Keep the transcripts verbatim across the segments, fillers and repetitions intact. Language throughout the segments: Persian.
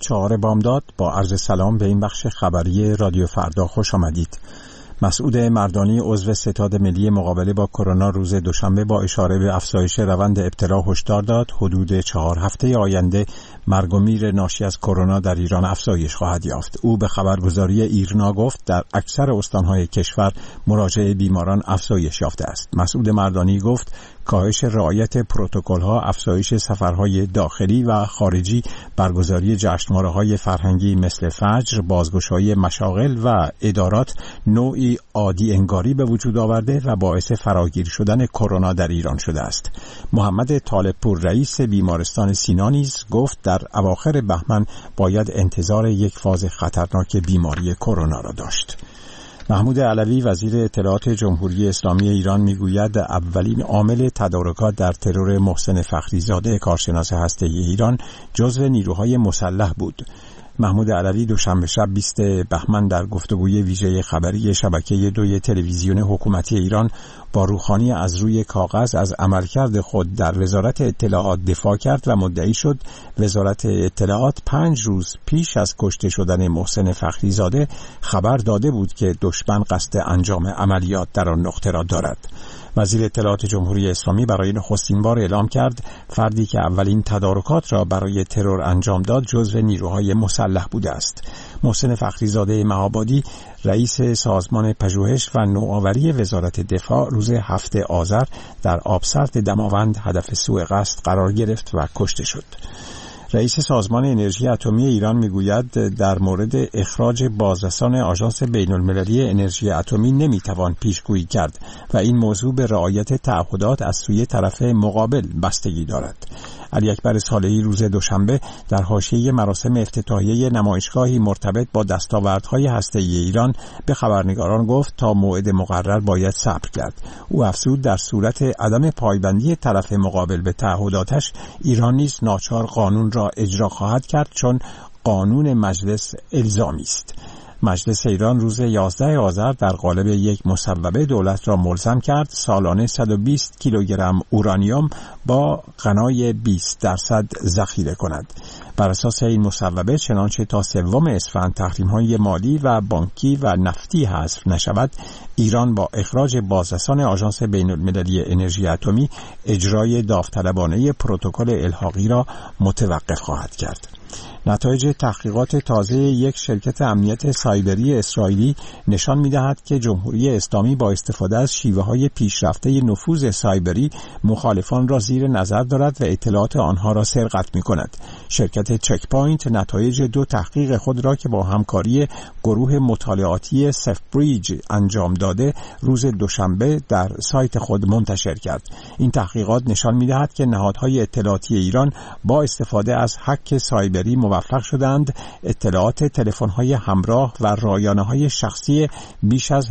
چهار بامداد با عرض سلام به این بخش خبری رادیو فردا خوش آمدید. مسعود مردانی عضو ستاد ملی مقابله با کرونا روز دوشنبه با اشاره به افزایش روند ابتلا هشدار داد حدود چهار هفته آینده مرگ و میر ناشی از کرونا در ایران افزایش خواهد یافت. او به خبرگزاری ایرنا گفت در اکثر استانهای کشور مراجعه بیماران افزایش یافته است. مسعود مردانی گفت کاهش رعایت پروتکل‌ها، افزایش سفرهای داخلی و خارجی، برگزاری جشنواره‌های فرهنگی مثل فجر، بازگشایی مشاغل و ادارات نوعی عادی انگاری به وجود آورده و باعث فراگیر شدن کرونا در ایران شده است. محمد طالب‌پور رئیس بیمارستان سینا نیز گفت در اواخر بهمن باید انتظار یک فاز خطرناک بیماری کرونا را داشت. محمود علوی وزیر اطلاعات جمهوری اسلامی ایران میگوید اولین عامل تدارکات در ترور محسن فخریزاده کارشناس هسته‌ای ایران جزو نیروهای مسلح بود. محمود علوی دوشنبه شب بیست بهمن در گفتگوی ویژه خبری شبکه دوی تلویزیون حکومتی ایران با روحانی از روی کاغذ از عملکرد خود در وزارت اطلاعات دفاع کرد و مدعی شد وزارت اطلاعات پنج روز پیش از کشته شدن محسن فخریزاده خبر داده بود که دشمن قصد انجام عملیات در آن نقطه را دارد. وزیر اطلاعات جمهوری اسلامی برای نخستین بار اعلام کرد فردی که اولین تدارکات را برای ترور انجام داد جزو نیروهای مسلح بوده است. محسن فخریزاده مهابادی رئیس سازمان پژوهش و نوآوری وزارت دفاع روز هفتم آذر در آبسرد دماوند هدف سوء قصد قرار گرفت و کشته شد. رئیس سازمان انرژی اتمی ایران میگوید در مورد اخراج بازرسان آژانس بین‌المللی انرژی اتمی نمیتوان پیشگویی کرد و این موضوع به رعایت تعهدات از سوی طرف مقابل بستگی دارد. علی اکبر صالحی روز دوشنبه در حاشیه مراسم افتتاحیه نمایشگاهی مرتبط با دستاوردهای هسته‌ای ایران به خبرنگاران گفت تا موعد مقرر باید صبر کرد. او افزود در صورت عدم پایبندی طرف مقابل به تعهداتش ایران نیز ناچار قانون را اجرا خواهد کرد چون قانون مجلس الزامی است. مجلس ایران روز یازدهم آذر در قالب یک مصوبه دولت را ملزم کرد سالانه صد و بیست کیلوگرم اورانیوم با غنای بیست درصد ذخیره کند. بر اساس این مصوبه چنانچه تا سوم اسفند تحریم‌های مالی و بانکی و نفتی حذف نشود، ایران با اخراج بازرسان آژانس بین‌المللی انرژی اتمی اجرای داوطلبانه پروتکل الحاقی را متوقف خواهد کرد. نتایج تحقیقات تازه یک شرکت امنیت سایبری اسرائیلی نشان می‌دهد که جمهوری اسلامی با استفاده از شیوه‌های پیشرفته نفوذ سایبری مخالفان را زیر نظر دارد و اطلاعات آنها را سرقت می‌کند. شرکت چک پوینت نتایج دو تحقیق خود را که با همکاری گروه مطالعاتی سفبریج انجام داده روز دوشنبه در سایت خود منتشر کرد. این تحقیقات نشان می‌دهد که نهادهای اطلاعاتی ایران با استفاده از هک سایبری موفق شدند اطلاعات تلفن‌های همراه و رایانه‌های شخصی بیش از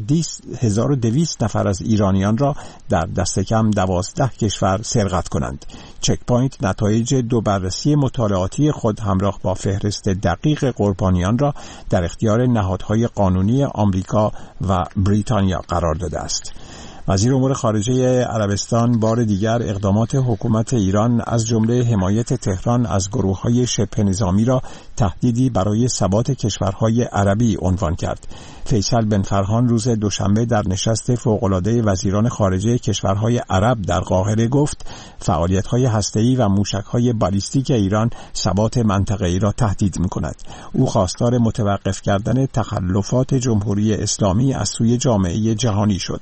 هزار و دویست نفر از ایرانیان را در دست کم دوازده کشور سرقت کنند. چک پوینت نتایج دو بررسی مطالعاتی خود همراه با فهرست دقیق قربانیان را در اختیار نهادهای قانونی آمریکا و بریتانیا قرار داده است. وزیر امور خارجه عربستان بار دیگر اقدامات حکومت ایران از جمله حمایت تهران از گروه‌های شبه نظامی را تهدیدی برای ثبات کشورهای عربی عنوان کرد. فیصل بن فرهان روز دوشنبه در نشست فوق‌العاده وزیران خارجه کشورهای عرب در قاهره گفت فعالیت‌های هسته‌ای و موشک‌های بالیستیک ایران ثبات منطقه‌ای را تهدید می‌کند. او خواستار متوقف کردن تخلفات جمهوری اسلامی از سوی جامعه جهانی شد.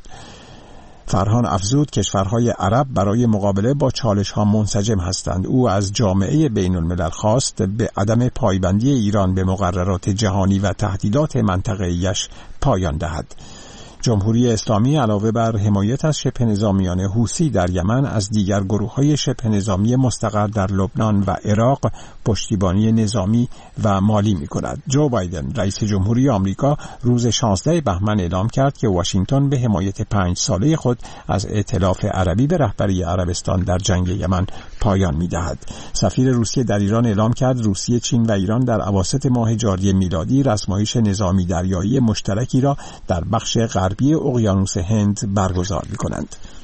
فرهان افزود کشورهای عرب برای مقابله با چالش‌ها منسجم هستند. او از جامعه بین الملل خواست به عدم پایبندی ایران به مقررات جهانی و تهدیدات منطقه‌ایش پایان دهد. جمهوری اسلامی علاوه بر حمایت از شبه نظامیان حوثی در یمن از دیگر گروه‌های شبه نظامی مستقر در لبنان و عراق پشتیبانی نظامی و مالی می‌کند. جو بایدن رئیس جمهوری آمریکا روز شانزدهم بهمن اعلام کرد که واشنگتن به حمایت پنج ساله خود از ائتلاف عربی به رهبری عربستان در جنگ یمن پایان می‌دهد. سفیر روسیه در ایران اعلام کرد روسیه، چین و ایران در اواسط ماه جاری میلادی رزمایش نظامی دریایی مشترکی را در بخش غربی اقیانوس هند برگزار می‌کنند.